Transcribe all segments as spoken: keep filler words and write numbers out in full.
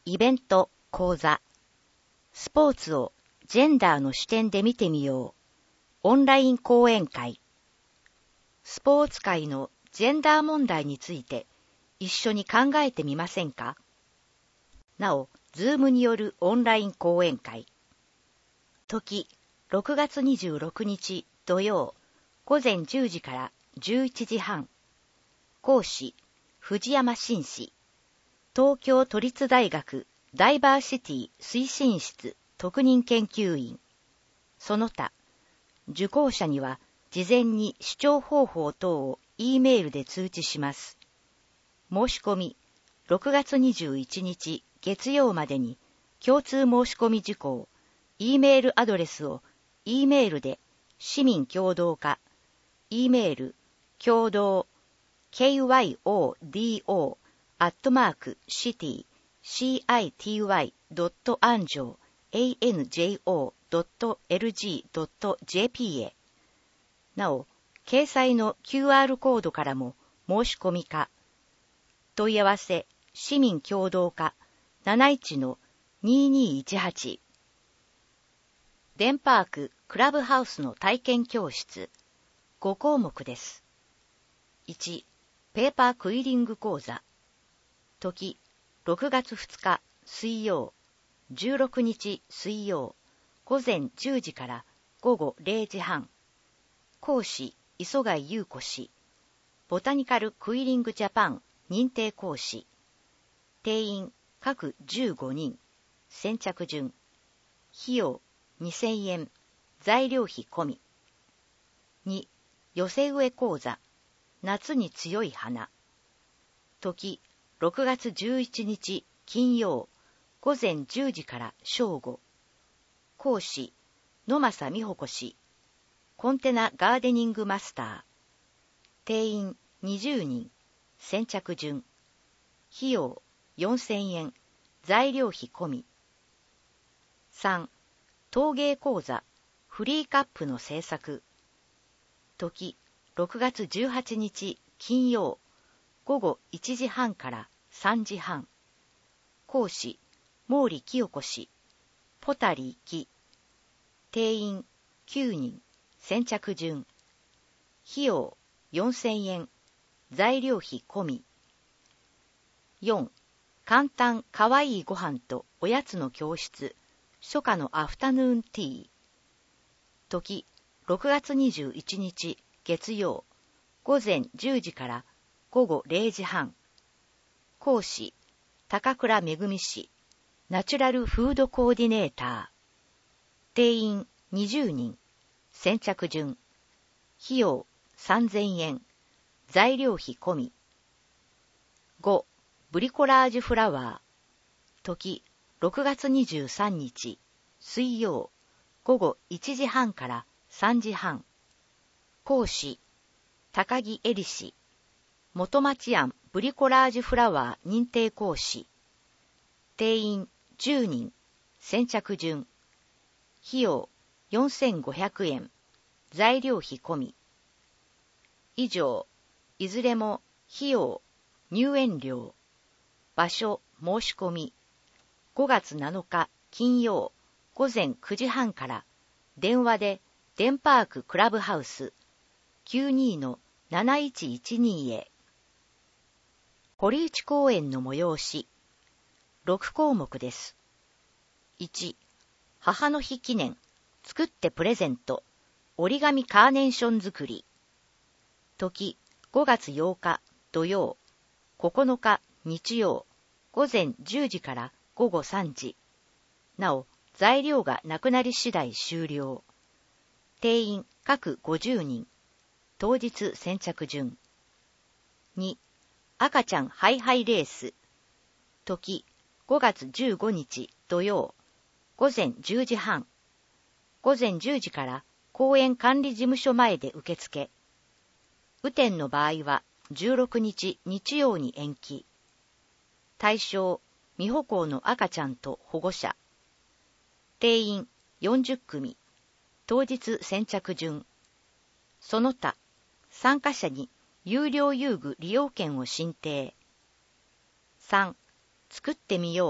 イベント、講座。スポーツをジェンダーの視点で見てみよう。オンライン講演会。スポーツ界のジェンダー問題について一緒に考えてみませんか？なお、ズームによるオンライン講演会。時、ろくがつにじゅうろくにち土曜、午前じゅうじからじゅういちじはん。講師、藤山紳士。東京都立大学ダイバーシティ推進室特任研究員。その他、受講者には事前に視聴方法等を E メールで通知します。申し込み、ろくがつにじゅういちにち月曜までに共通申し込み事項、E メールアドレスを E メールで市民共同課、E メール、共同、ケーワイオーディーオー アットマーク、シティ、シーアイティーワイ ドットアンジョー、アンジョー ドットエルジー ドットジェーピー へ。なお、掲載の キューアール コードからも申し込みか、問い合わせ、市民共同課 なないちのににいちはち。デンパーククラブハウスの体験教室。ごこうもくです。いち、ペーパークイリング講座。時、ろくがつふつか水曜、じゅうろくにち水曜、午前じゅうじから午後れいじはん。講師、磯貝優子氏。ボタニカルクイリングジャパン認定講師。定員、各じゅうごにん。先着順。費用、にせんえん。材料費込み。に、寄せ植え講座。夏に強い花。時、ろくがつじゅういちにち金曜、午前じゅうじから正午。講師、野正美穂子氏。コンテナガーデニングマスター。定員にじゅうにん。先着順。費用よんせんえん。材料費込み。さん、陶芸講座。フリーカップの制作。時、ろくがつじゅうはちにち金曜、午後いちじはんからさんじはん。講師、毛利清子氏。ポタリー木。定員きゅうにん。先着順。費用よんせんえん。材料費込み。よん、簡単かわいいご飯とおやつの教室。初夏のアフタヌーンティー。時、ろくがつにじゅういちにち月曜、午前じゅうじから午後れいじはん。講師、高倉めぐみ氏。ナチュラルフードコーディネーター。定員にじゅうにん。先着順。費用さんぜんえん。材料費込み。ご、ブリコラージュフラワー。時、ろくがつにじゅうさんにち水曜、午後いちじはんからさんじはん。講師、高木恵里氏。元町庵ブリコラージュフラワー認定講師。定員じゅうにん。先着順。費用よんせんごひゃくえん。材料費込み。以上、いずれも費用、入園料、場所申し込み。ごがつなのか金曜、午前くじはんから電話でデンパーククラブハウス きゅうにのなないちいちに へ。堀内公園の催し。ろくこうもくです。いち、母の日記念、作ってプレゼント、折り紙カーネーション作り。時、ごがつようか土曜、ここのか日曜、午前じゅうじから午後さんじ。なお、材料がなくなり次第終了。定員各ごじゅうにん。当日先着順。に、赤ちゃんハイハイレース。時、ごがつじゅうごにち土曜、午前じゅうじはん。午前じゅうじから公園管理事務所前で受付。雨天の場合はじゅうろくにち日曜に延期。対象、未歩行の赤ちゃんと保護者。定員よんじゅっくみ。当日先着順。その他、参加者に有料遊具利用券を申請。さん、作ってみよう。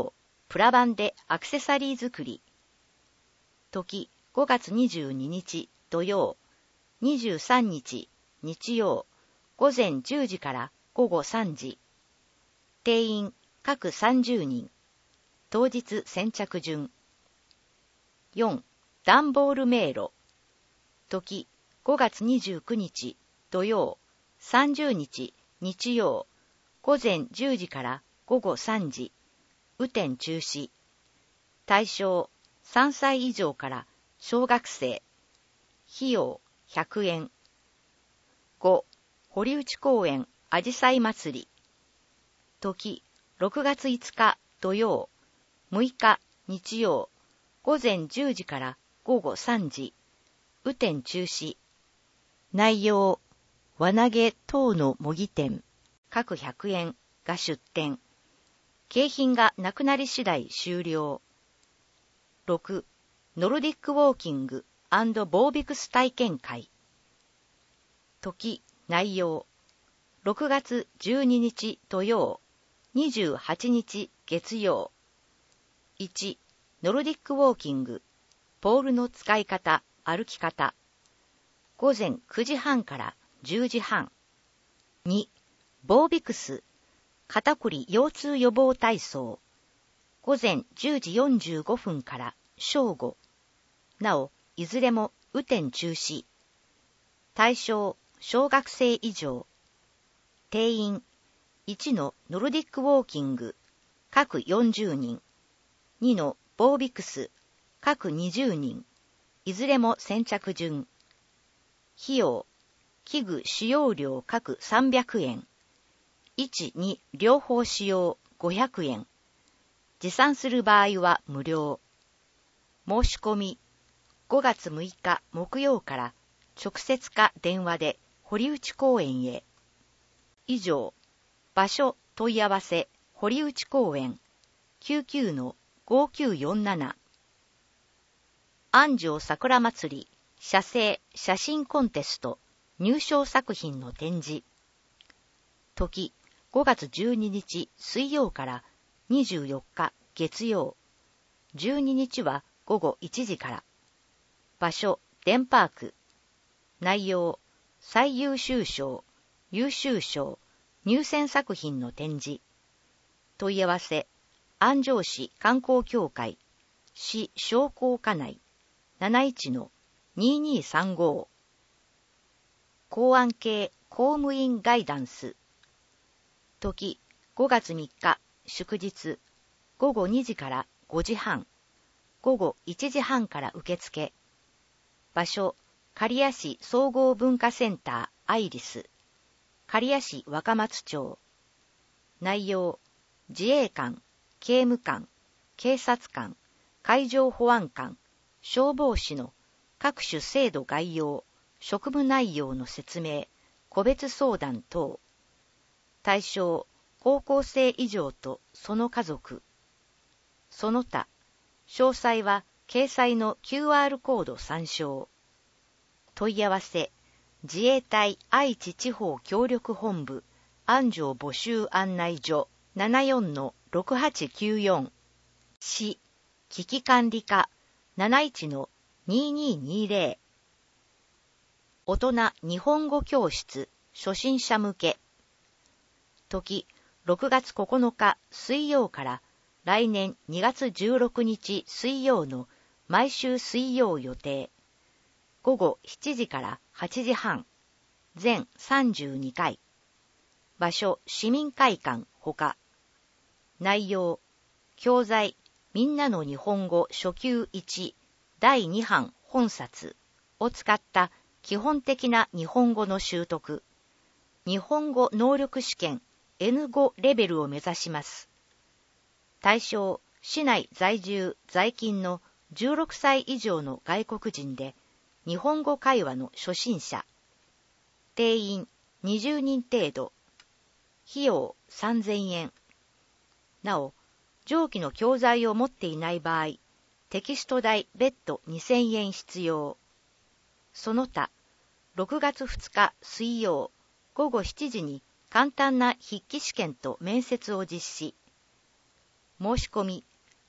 プラ版でアクセサリー作り。時ごがつにじゅうににち土曜、にじゅうさんにち日曜、午前じゅうじから午後さんじ。定員各さんじゅうにん。当日先着順。よん. 段ボール迷路。時ごがつにじゅうくにち土曜、さんじゅうにち日曜、午前じゅうじから午後さんじ。雨天中止。対象さんさい以上から小学生。費用ひゃくえん。ご. 堀内公園あじさい祭り。時ろくがついつか土曜、むいか日曜、午前じゅうじから午後さんじ。雨天中止。内容輪投げ等の模擬店各ひゃくえんが出店。景品がなくなり次第終了。ろく. ノルディックウォーキング&ボービクス体験会。時、内容ろくがつじゅうににち土曜、にじゅうはちにち月曜。いち. ノルディックウォーキング、ポールの使い方、歩き方。午前くじはんからじゅうじはん。に. ボービクス、肩こり腰痛予防体操。午前じゅうじよんじゅうごふんから正午。なお、いずれも雨天中止。対象、小学生以上。定員、いちのノルディックウォーキング、各よんじゅうにん。にのボービクス、各にじゅうにん。いずれも先着順。費用、器具使用料各さんびゃくえん。いち、に両方使用ごひゃくえん。持参する場合は無料。申し込み、ごがつむいか木曜から直接か電話で堀内公園へ。以上、場所問い合わせ堀内公園 きゅうきゅうのごきゅうよんなな。安城桜まつり写生写真コンテスト入賞作品の展示。時ごがつじゅうににち水曜からにじゅうよっか月曜。じゅうににちはごごいちじから。場所デンパーク。内容最優秀賞、優秀賞、入選作品の展示。問い合わせ安城市観光協会市商工課内 なないちのににさんご。公安系公務員ガイダンス。時ごがつみっか祝日、ごごにじからごじはん、ごごいちじはんから受付。場所刈谷市総合文化センターアイリス、刈谷市若松町。内容自衛官、刑務官、警察官、海上保安官、消防士の各種制度概要、職務内容の説明、個別相談等。対象、高校生以上とその家族。その他、詳細は掲載の キューアール コード参照。問い合わせ、自衛隊愛知地方協力本部安城募集案内所 ななよんのろくはちきゅうよん。市危機管理課 なないちのにににぜろ。大人日本語教室初心者向け。時ろくがつここのか水曜から来年にがつじゅうろくにち水曜の毎週水曜予定。ごごしちじからはちじはん。全さんじゅうにかい。場所市民会館ほか。内容教材みんなの日本語初級いちだいにばん本冊を使った基本的な日本語の習得。日本語能力試験 エヌご レベルを目指します。対象、市内在住在勤のじゅうろくさい以上の外国人で、日本語会話の初心者。定員にじゅうにん程度。費用さんぜんえん。なお、上記の教材を持っていない場合、テキスト代別途にせんえん必要。その他、ろくがつふつか水曜ごごしちじに簡単な筆記試験と面接を実施。申し込み、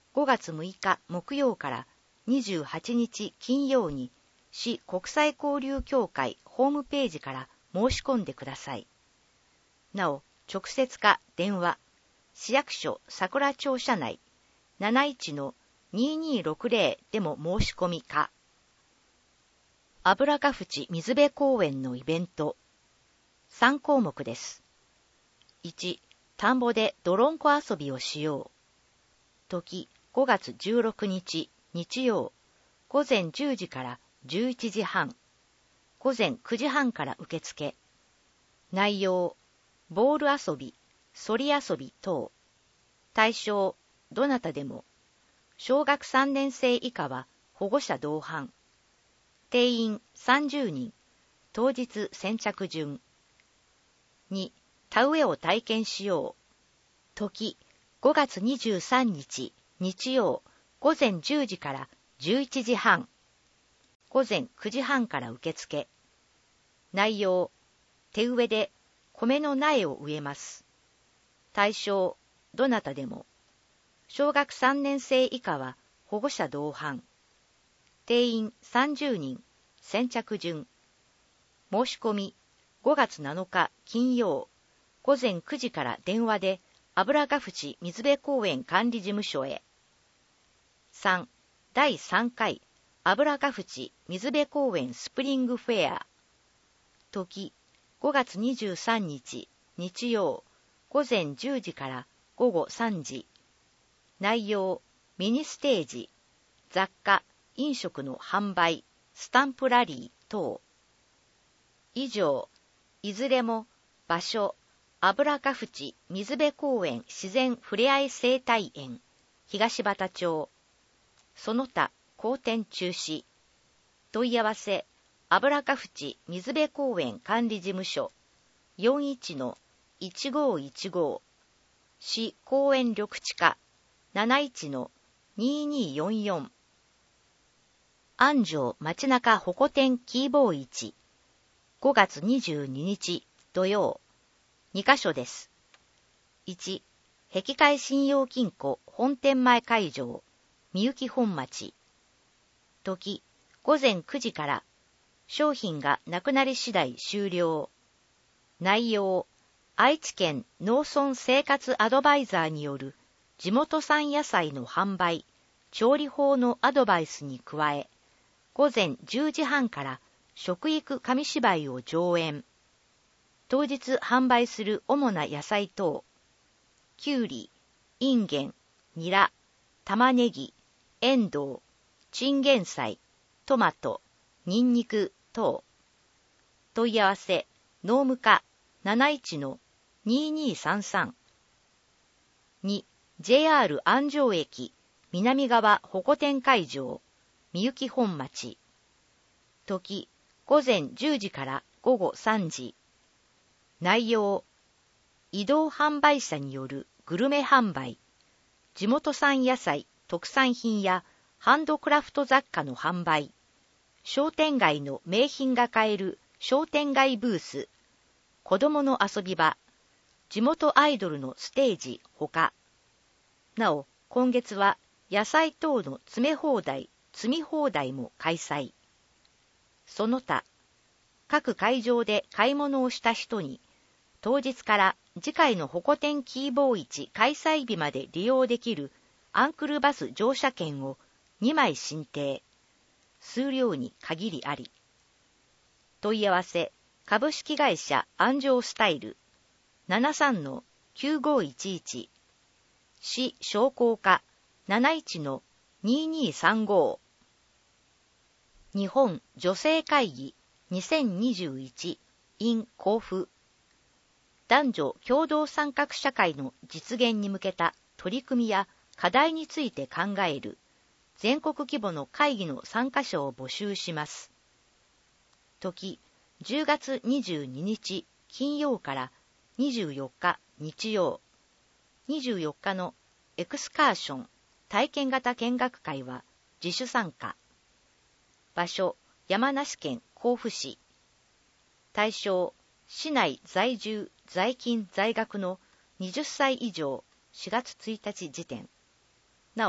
ごがつむいか木曜からにじゅうはちにち金曜に市国際交流協会ホームページから申し込んでください。なお、直接か電話、市役所桜庁舎内 なないちのにーにーろくぜろ でも申し込みか。油ヶ淵水辺公園のイベント。さんこうもくです。いち、田んぼで泥んこ遊びをしよう。時、ごがつじゅうろくにち日曜、ごぜんじゅうじからじゅういちじはん、ごぜんくじはんから受付。内容、ボール遊び、そり遊び等。対象、どなたでも。小学さんねんせい以下は保護者同伴。定員さんじゅうにん。当日先着順。に、田植えを体験しよう。時、ごがつにじゅうさんにち日曜、ごぜんじゅうじからじゅういちじはん。ごぜんくじはんから受付。内容、手植えで米の苗を植えます。対象、どなたでも。小学さんねんせい以下は保護者同伴。定員さんじゅうにん、先着順。申し込み、ごがつなのか金曜、ごぜんくじから電話で油ヶ淵水辺公園管理事務所へ。さん、だいさんかい油ヶ淵水辺公園スプリングフェア。時、ごがつにじゅうさんにち日曜、ごぜんじゅうじからごごさんじ。内容、ミニステージ、雑貨、飲食の販売、スタンプラリー等。以上、いずれも場所、油ヶ淵水辺公園自然ふれあい生態園、東畑町。その他、公展中止。問い合わせ、油ヶ淵水辺公園管理事務所 よんいちのいちごーいちご、市公園緑地課 なないちのにーにーよんよん。安城街中ホコ天キーボー市、ごがつにじゅうににち土曜、にかしょです。いち、碧海信用金庫本店前会場、みゆき本町。時、ごぜんくじから、商品がなくなり次第終了。内容、愛知県農村生活アドバイザーによる地元産野菜の販売、調理法のアドバイスに加え、ごぜんじゅうじはんから食育紙芝居を上演。当日販売する主な野菜等、きゅうり、インゲン、ニラ、玉ねぎ、エンドウ、チンゲン菜、トマト、ニンニク等。問い合わせ、農務課 なないちのにーにーさんさん。に、ジェイアール 安城駅南側ホコ天会場、みゆき本町。時、ごぜんじゅうじからごごさんじ。内容、移動販売者によるグルメ販売、地元産野菜、特産品やハンドクラフト雑貨の販売、商店街の名品が買える商店街ブース、子どもの遊び場、地元アイドルのステージほか。なお、今月は野菜等の詰め放題、積み放題も開催。その他、各会場で買い物をした人に、当日から次回のホコ天キーボー市開催日まで利用できるアンクルバス乗車券をにまい進呈。数量に限りあり。問い合わせ、株式会社安城スタイル ななさんのきゅうごいちいち、市商工課 なないちのにーにーさんご。日本女性会議にせんにじゅういち in 甲府。男女共同参画社会の実現に向けた取り組みや課題について考える全国規模の会議の参加者を募集します。時、じゅうがつにじゅうににち金曜からにじゅうよっか日曜。にじゅうよっかのエクスカーション体験型見学会は自主参加。場所、山梨県甲府市。対象、市内在住、在勤、在学のはたち以上しがつついたち時点。なお、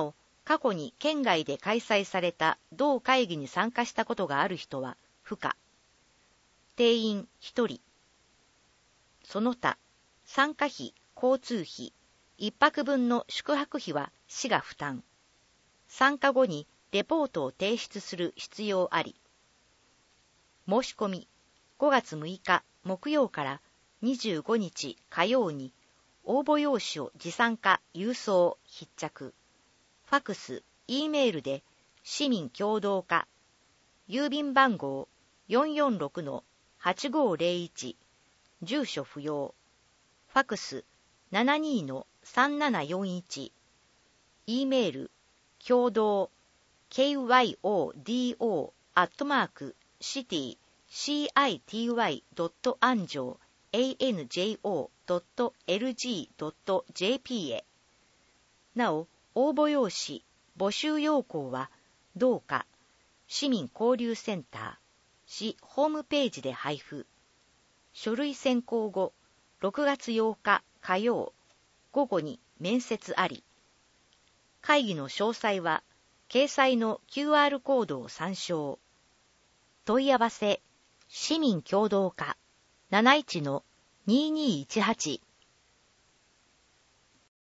過去に県外で開催された同会議に参加したことがある人は不可。定員ひとり。その他、参加費、交通費、一泊分の宿泊費は市が負担。参加後にレポートを提出する必要あり。申し込み、ごがつむいか木曜からにじゅうごにち火曜に、応募用紙を持参加、郵送、必着。ファクス、Eメールで市民共同課、郵便番号 よんよんろくのはちごーぜろいち、住所不要。ファクス ななにーのさんななよんいち、Eメール共同 ケーワイオーディーオー アットマークシティ シーアイティーワイ ドットアンジョー アンジョー ドットエルジー ドットジェーピー へ。なお、応募用紙、募集要項は、同課、市民交流センター、市ホームページで配布。書類選考後、ろくがつようか火曜、午後に面接あり。会議の詳細は、掲載の キューアール コードを参照。問い合わせ、市民共同課 なないちのにーにーいちはち